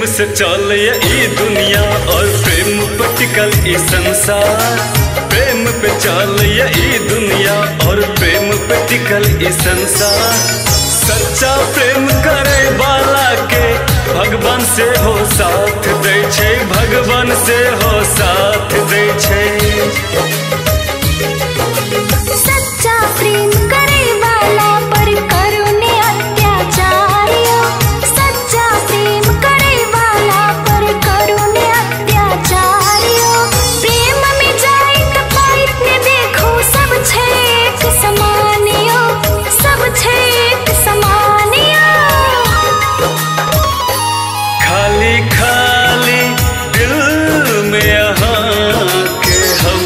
प्रेम से चल ई दुनिया और प्रेम पे टिकल ई संसार। प्रेम पे चल ई दुनिया और प्रेम पे टिकल ई संसार। सच्चा प्रेम करे वाला के भगवान से हो साथ दे छे, भगवान से हो साथ दे छे। सच्चा प्रेम करे वाला पर करुणे अत्याचारियों। सच्चा प्रेम करे वाला पर करुणे अत्याचारियों। प्रेम में जाइत पाइत ने देखो सब छे एक समानियो, सब छे एक समानियो। खाली खाली दिल में यहाँ के हम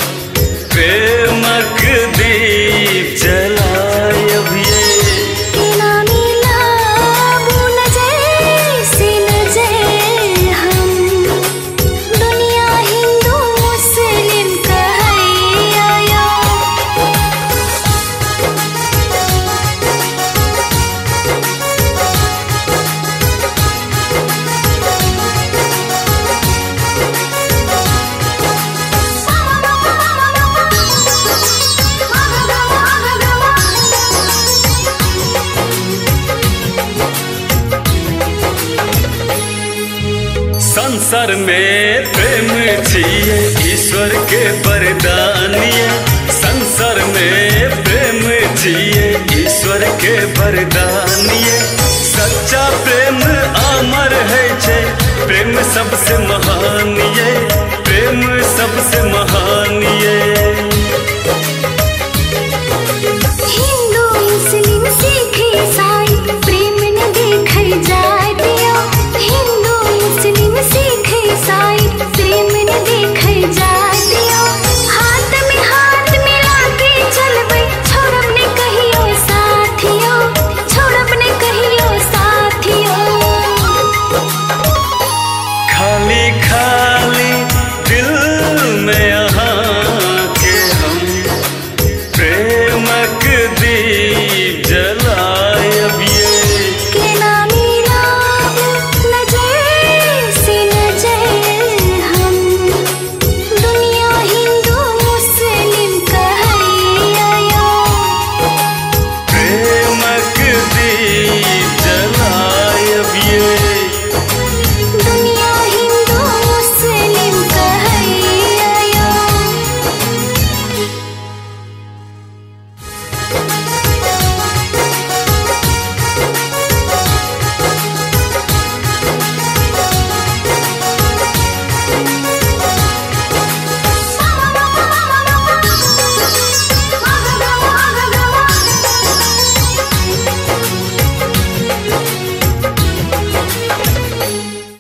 प्रेमक दीप जलायब ये। ना मिला बुन जैसे न जय हम, दुनिया हिंदू मुस्लिम कहैया। संसार में प्रेम छिए ईश्वर के वरदान ये। संसार में प्रेम छिए ईश्वर के वरदान ये। सच्चा प्रेम अमर है छे, प्रेम सबसे महान ये। प्रेम सबसे महान